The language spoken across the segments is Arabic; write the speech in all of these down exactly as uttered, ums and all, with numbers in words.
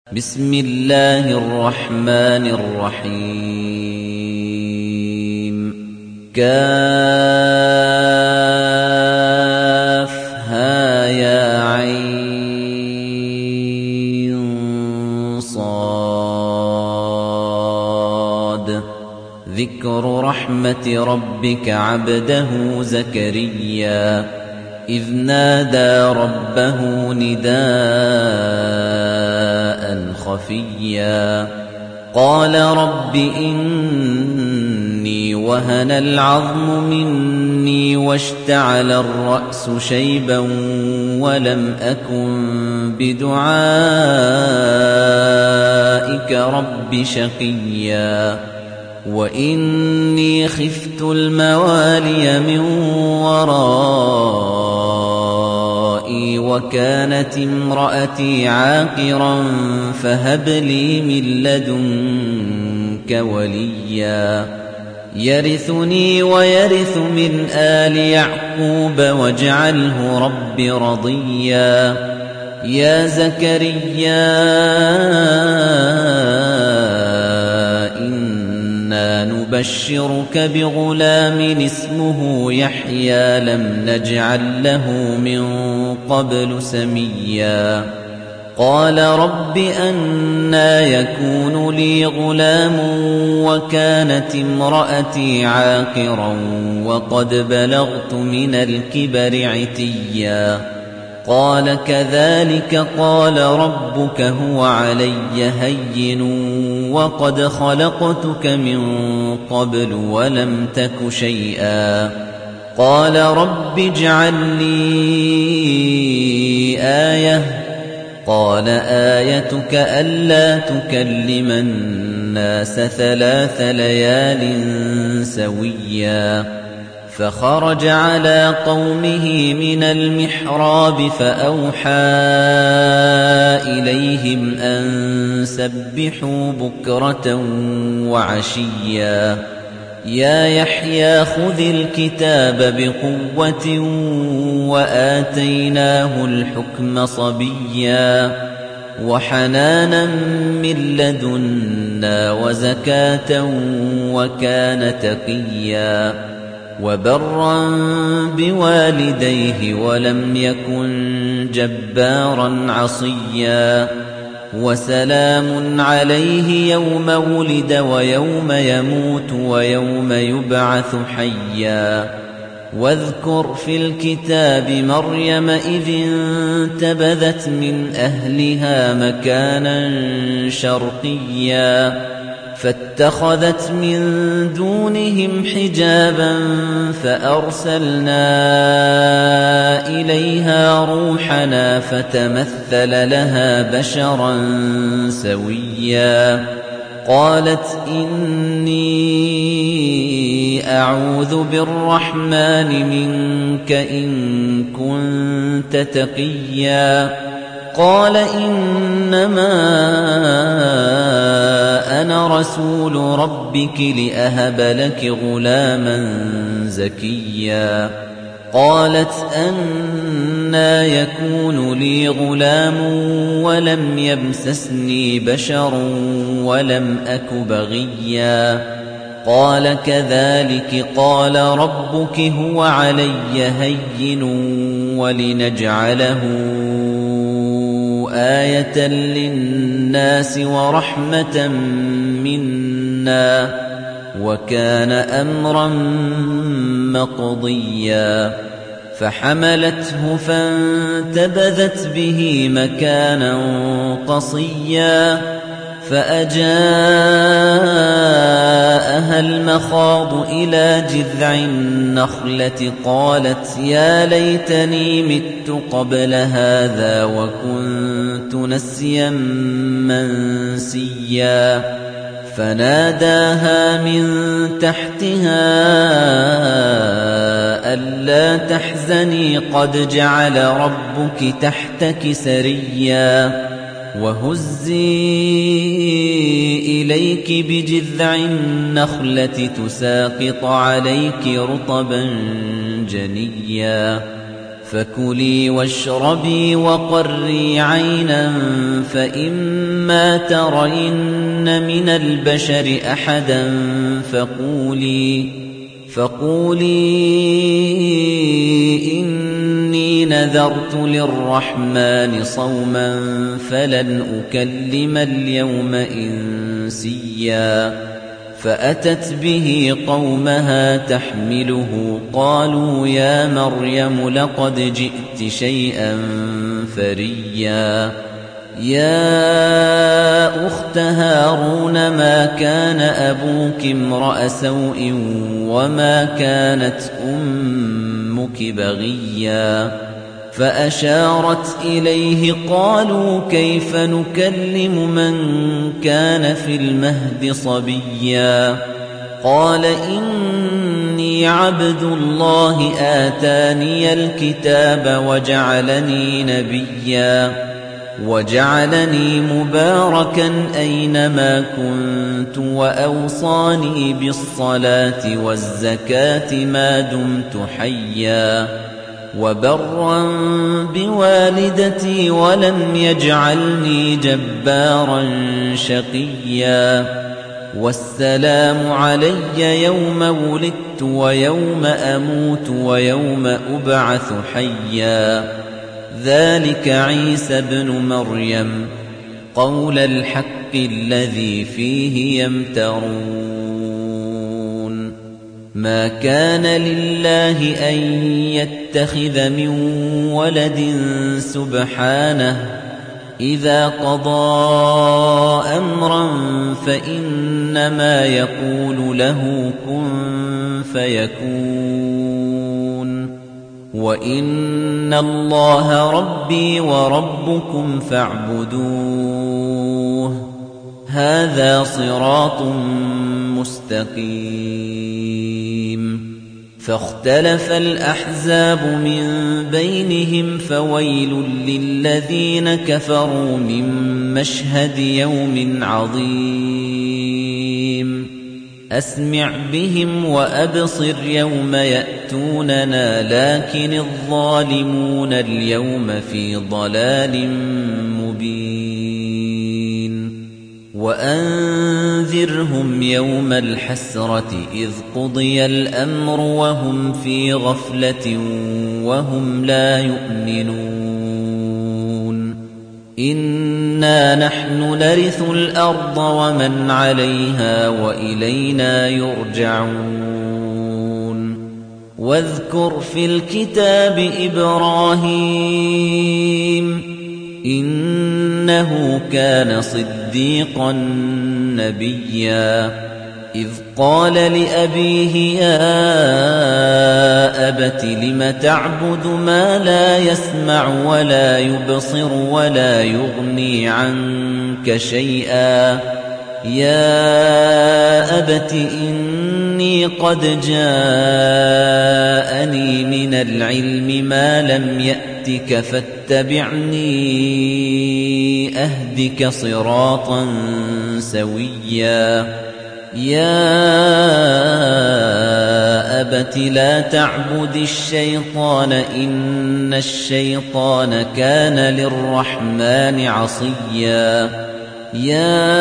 بسم الله الرحمن الرحيم كافها يا عين صاد ذكر رحمة ربك عبده زكريا إذ نادى ربه نداء خفيا قال رب إني وهن العظم مني واشتعل الرأس شيبا ولم أكن بدعائك رب شقيا وإني خفت الموالي من ورائي وكانت امرأتي عاقرا فهب لي من لدنك وليا يرثني ويرث من آل يعقوب واجعله رب رضيا يا زكريا نبشرك بغلام اسمه يحيى لم نجعل له من قبل سميا قال رب أنى يكون لي غلام وكانت امرأتي عاقرا وقد بلغت من الكبر عتيا قال كذلك قال ربك هو علي هين وقد خلقتك من قبل ولم تك شيئا قال رب اجعل لي آية قال آيتك ألا تكلم الناس ثلاث ليال سويا فخرج على قومه من المحراب فأوحى إليهم أن سبحوا بكرة وعشيا يا يحيى خذ الكتاب بقوة وآتيناه الحكم صبيا وحنانا من لدنا وزكاة وكان تقيا وبرا بوالديه ولم يكن جبارا عصيا وسلام عليه يوم ولد ويوم يموت ويوم يبعث حيا واذكر في الكتاب مريم إذ انتبذت من أهلها مكانا شرقيا فاتخذت من دونهم حجابا فأرسلنا إليها روحنا فتمثل لها بشرا سويا قالت إني أعوذ بالرحمن منك إن كنت تقيا قال إنما أنا رسول ربك لأهب لك غلاما زكيا قالت أنى يكون لي غلام ولم يمسسني بشر ولم أك بغيا قال كذلك قال ربك هو علي هين ولنجعله آية للناس ورحمة منا وكان أمرا مقضيا فحملته فانتبذت به مكانا قصيا فأجاءها المخاض إلى جذع النخلة قالت يا ليتني مت قبل هذا وكنت نسيا منسيا فناداها من تحتها ألا تحزني قد جعل ربك تحتك سريا وهزي إليك بجذع النخلة تساقط عليك رطبا جنيا فكلي واشربي وقري عينا فإما ترين من البشر أحدا فقولي فقولي إني نذرت للرحمن صوما فلن أكلم اليوم إنسيا فأتت به قومها تحمله قالوا يا مريم لقد جئت شيئا فريا يا أخت هارون ما كان أبوك امرأ سوء وما كانت أمك بغيا فأشارت إليه قالوا كيف نكلم من كان في المهد صبيا قال إني عبد الله آتاني الكتاب وجعلني نبيا وجعلني مباركا أينما كنت وأوصاني بالصلاة والزكاة ما دمت حيا وبرا بوالدتي ولم يجعلني جبارا شقيا والسلام علي يوم ولدت ويوم أموت ويوم أبعث حيا ذلك عيسى ابن مريم قول الحق الذي فيه يمترون ما كان لله أن يتخذ من ولد سبحانه إذا قضى أمرا فإنما يقول له كن فيكون وَإِنَّ اللَّهَ رَبِّي وَرَبُّكُمْ فَاعْبُدُوهُ هَذَا صِرَاطٌ مُسْتَقِيمٌ فَاخْتَلَفَ الْأَحْزَابُ مِنْ بَيْنِهِمْ فَوَيْلٌ لِلَّذِينَ كَفَرُوا مِنْ مَشْهَدِ يَوْمٍ عَظِيمٍ أسمع بهم وأبصر يوم يأتوننا لكن الظالمون اليوم في ضلال مبين وأنذرهم يوم الحسرة إذ قضي الأمر وهم في غفلة وهم لا يؤمنون إنا نحن نرث الأرض ومن عليها وإلينا يرجعون واذكر في الكتاب إبراهيم إنه كان صديقا نبيا إذ قال لأبيه يا أبت لم تعبد ما لا يسمع ولا يبصر ولا يغني عنك شيئا يا أبت إني قد جاءني من العلم ما لم يأتك فاتبعني أهدك صراطا سويا يا أبت لا تعبد الشيطان إن الشيطان كان للرحمن عصيا يا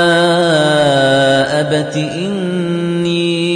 أبت إني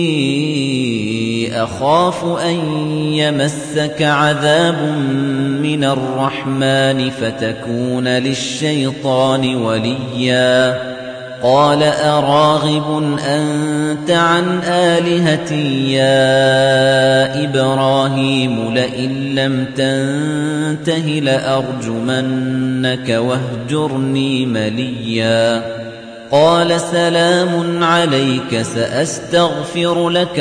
أخاف أن يمسك عذاب من الرحمن فتكون للشيطان وليا قال أراغب أنت عن آلهتي يا إبراهيم لئن لم تنته لأرجمنك واهجرني مليا قال سلام عليك سأستغفر لك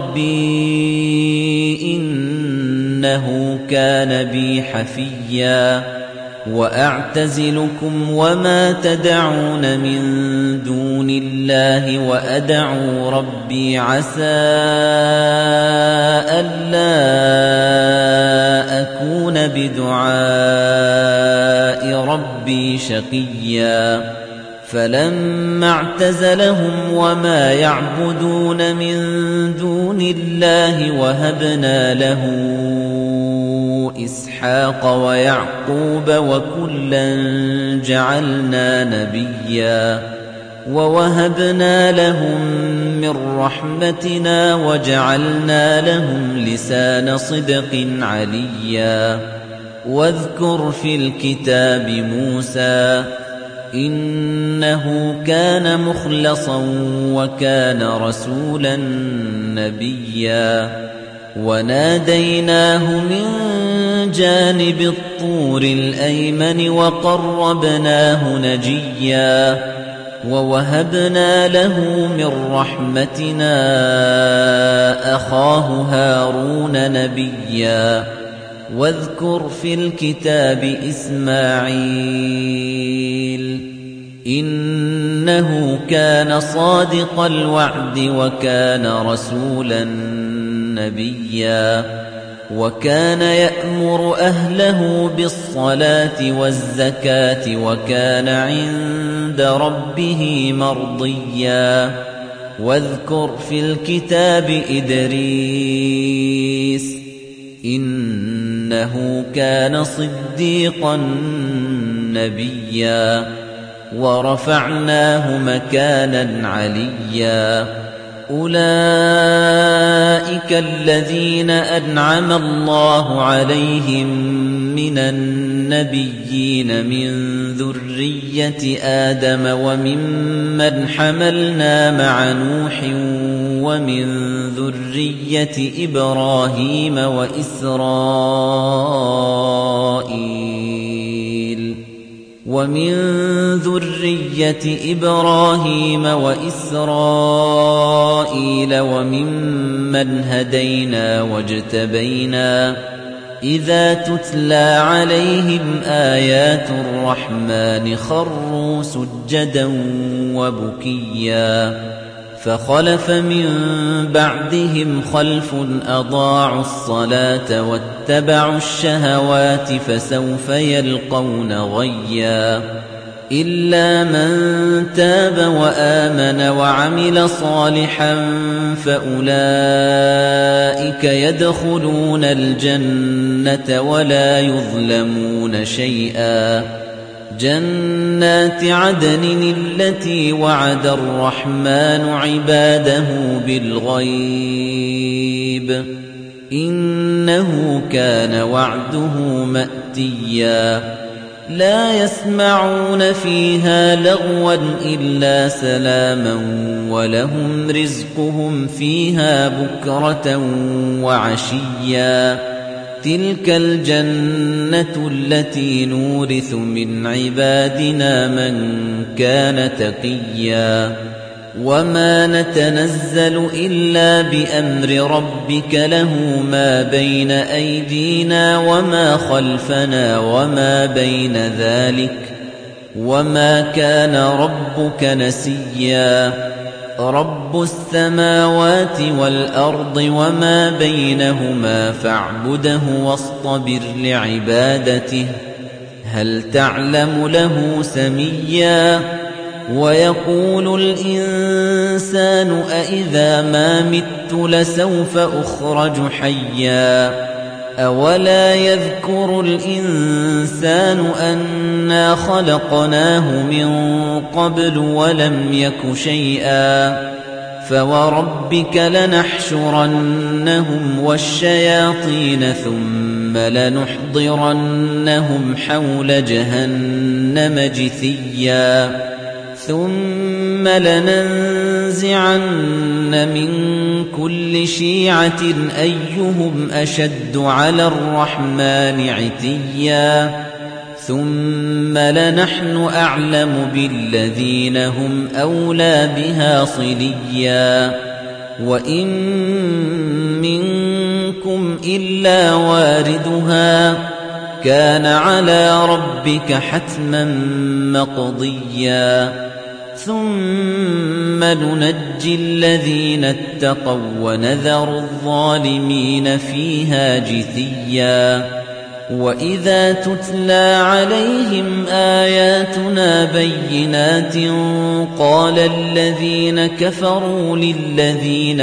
ربي إنه كان بي حفيا وأعتزلكم وما تدعون من دون الله وأدعو ربي عسى ألا أكون بدعاء ربي شقيا فَلَمَّا اعْتَزَلَهُمْ وَمَا يَعْبُدُونَ مِن دُونِ اللَّهِ وَهَبْنَا لَهُ إِسْحَاقَ وَيَعْقُوبَ وَكُلًّا جَعَلْنَا نَبِيًّا وَوَهَبْنَا لَهُم مِّن رَّحْمَتِنَا وَجَعَلْنَا لَهُمْ لِسَانَ صِدْقٍ عَلِيًّا وَاذْكُرْ فِي الْكِتَابِ مُوسَىٰ إِنَّهُ كَانَ مُخْلَصًا وَكَانَ رَسُولًا نَّبِيًّا وَنَادَيْنَاهُ مِن جَانِبِ الطُّورِ الْأَيْمَنِ وَقَرَّبْنَاهُ نَجِيًّا وَوَهَبْنَا لَهُ مِن رَّحْمَتِنَا أَخَاهُ هَارُونَ نَبِيًّا واذكر في الكتاب إسماعيل إنه كان صادق الوعد وكان رسولا نبيا وكان يأمر أهله بالصلاة والزكاة وكان عند ربه مرضيا واذكر في الكتاب إدريس إنه كان صديقا نبيا ورفعناه مكانا عليا أولئك الذين أنعم الله عليهم من النبيين من ذرية آدم وممن حملنا مع نوح ومن ذرية إبراهيم وإسرائيل ومن ذرية إبراهيم وإسرائيل وممن هدينا واجتبينا إذا تتلى عليهم آيات الرحمن خروا سجدا وبكيا فخلف من بعدهم خلف أضاعوا الصلاة واتبعوا الشهوات فسوف يلقون غيا إلا من تاب وآمن وعمل صالحا فأولئك يدخلون الجنة ولا يظلمون شيئا جنات عدن التي وعد الرحمن عباده بالغيب إنه كان وعده مأتيا لا يسمعون فيها لغوا إلا سلاما ولهم رزقهم فيها بكرة وعشيا تلك الجنة التي نورث من عبادنا من كان تقيا وما نتنزل إلا بأمر ربك له ما بين أيدينا وما خلفنا وما بين ذلك وما كان ربك نسيا رب السماوات والأرض وما بينهما فاعبده واصطبر لعبادته هل تعلم له سميا ويقول الإنسان أإذا ما مت لسوف أخرج حيا أولا يذكر الإنسان أنا خلقناه من قبل ولم يك شيئا فوربك لنحشرنهم والشياطين ثم لنحضرنهم حول جهنم جثيا ثم لننزعن من كل شيعة أيهم أشد على الرحمن عتيا ثم لنحن أعلم بالذين هم أولى بها صليا وإن منكم إلا واردها كان على ربك حتما مقضيا ثم ننجي الذين اتقوا ونذر الظالمين فيها جثيا وَإِذَا تُتْلَى عَلَيْهِمْ آيَاتُنَا بَيِّنَاتٍ قَالَ الَّذِينَ كَفَرُوا لِلَّذِينَ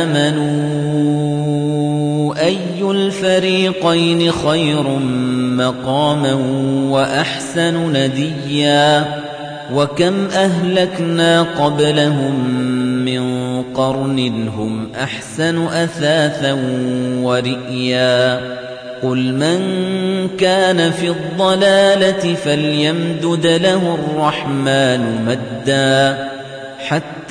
آمَنُوا أَيُّ الْفَرِيقَيْنِ خَيْرٌ مَّقَامًا وَأَحْسَنُ نَدِيًّا وَكَمْ أَهْلَكْنَا قَبْلَهُم مِّن قَرْنٍ هُمْ أَحْسَنُ أَثَاثًا وَرِئْيًا قُلْ مَنْ كَانَ فِي الضَّلَالَةِ فَلْيَمْدُدْ لَهُ الرَّحْمَنُ مَدًّا حَتَّى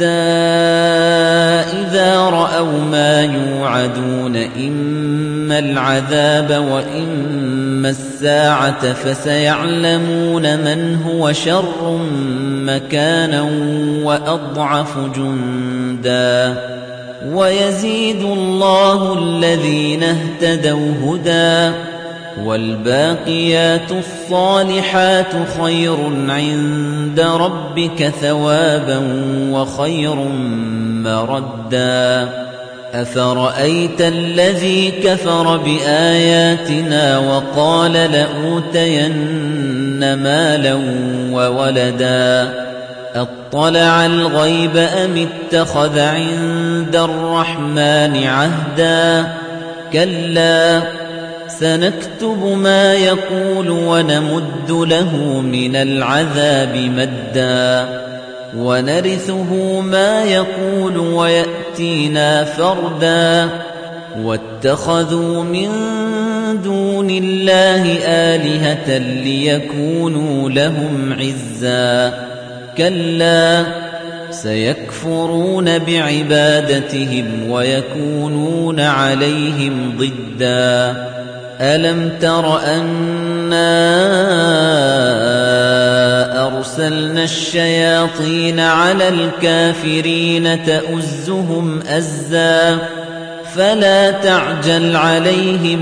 إِذَا رَأَوْا مَا يُوعَدُونَ إِمَّا الْعَذَابَ وَإِمَّا السَّاعَةَ فَسَيَعْلَمُونَ مَنْ هُوَ شَرٌّ مَكَانًا وَأَضْعَفُ جُندًا وَيَزِيدُ اللَّهُ الَّذِينَ اهْتَدَوْا هُدًى وَالْبَاقِيَاتُ الصَّالِحَاتُ خَيْرٌ عِندَ رَبِّكَ ثَوَابًا وَخَيْرٌ مَّرَدًّا أَفَرَأَيْتَ الَّذِي كَفَرَ بِآيَاتِنَا وَقَالَ لَأُوتَيَنَّ مَالًا وَوَلَدًا أَطَّلَعَ الْغَيْبَ أَمِ اتَّخَذَ عِندَ الرَّحْمَنِ عَهْدًا كَلَّا سَنَكْتُبُ مَا يَقُولُ وَنَمُدُّ لَهُ مِنَ الْعَذَابِ مَدًّا وَنَرِثُهُ مَا يَقُولُ وَيَأْتِينَا فَرْدًا وَاتَّخَذُوا مِن دُونِ اللَّهِ آلِهَةً لِيَكُونُوا لَهُمْ عِزًّا كَلَّا سَيَكْفُرُونَ بِعِبَادَتِهِمْ وَيَكُونُونَ عَلَيْهِمْ ضِدًّا أَلَمْ تَرَ أَنَّا أَرْسَلْنَا الشَّيَاطِينَ عَلَى الْكَافِرِينَ تَؤُزُّهُمْ أَزًّا فَلَا تَعْجَلْ عَلَيْهِمْ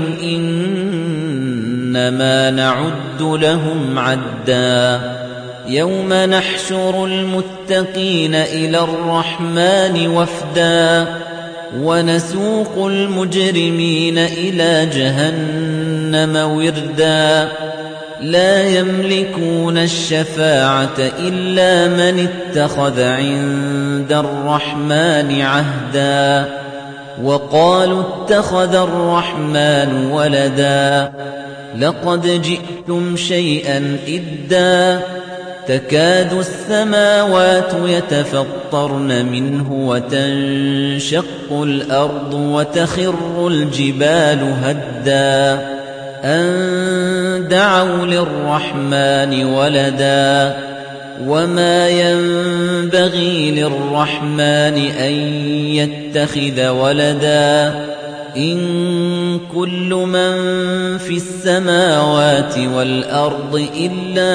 إِنَّمَا نَعُدُّ لَهُمْ عَدًّا يَوْمَ نَحْشُرُ الْمُتَّقِينَ إِلَى الرَّحْمَنِ وَفْدًا وَنَسُوقُ الْمُجْرِمِينَ إِلَى جَهَنَّمَ وِرْدًا لَا يَمْلِكُونَ الشَّفَاعَةَ إِلَّا مَنِ اتَّخَذَ عِندَ الرَّحْمَنِ عَهْدًا وَقَالُوا اتَّخَذَ الرَّحْمَنُ وَلَدًا لَقَدْ جِئْتُمْ شَيْئًا إِدًّا تَكَادُ السَّمَاوَاتُ يَتَفَطَّرْنَ مِنْهُ وَتَنشَقُّ الْأَرْضُ وَتَخِرُّ الْجِبَالُ هَدًّا أَن دَعَوْا لِلرَّحْمَنِ وَلَدًا وَمَا يَنبَغِي لِلرَّحْمَنِ أَن يَتَّخِذَ وَلَدًا إِن كُلُّ مَن فِي السَّمَاوَاتِ وَالْأَرْضِ إِلَّا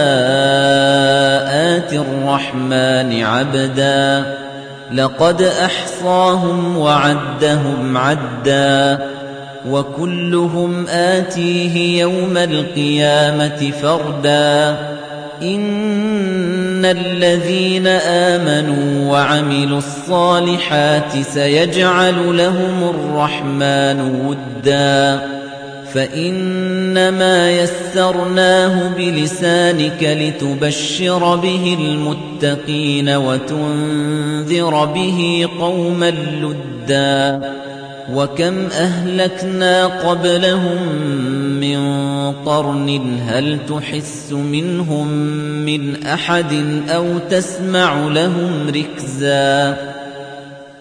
آتِي الرَّحْمَنِ عَبْدًا لَقَدْ أَحْصَاهُمْ وَعَدَّهُمْ عَدًّا وَكُلُّهُمْ آتِيهِ يَوْمَ الْقِيَامَةِ فَرْدًا إِنَّ الَّذِينَ آمَنُوا وَعَمِلُوا الصَّالِحَاتِ سَيَجْعَلُ لَهُمُ الرَّحْمَنُ وُدًّا فَإِنَّمَا يَسَّرْنَاهُ بِلِسَانِكَ لِتُبَشِّرَ بِهِ الْمُتَّقِينَ وَتُنذِرَ بِهِ قَوْمًا لُّدًّا وَكَمْ أَهْلَكْنَا قَبْلَهُم مِّن قَرْنٍ هَلْ تُحِسُّ مِنْهُم مِّنْ أَحَدٍ أَوْ تَسْمَعُ لَهُمْ رِكْزًا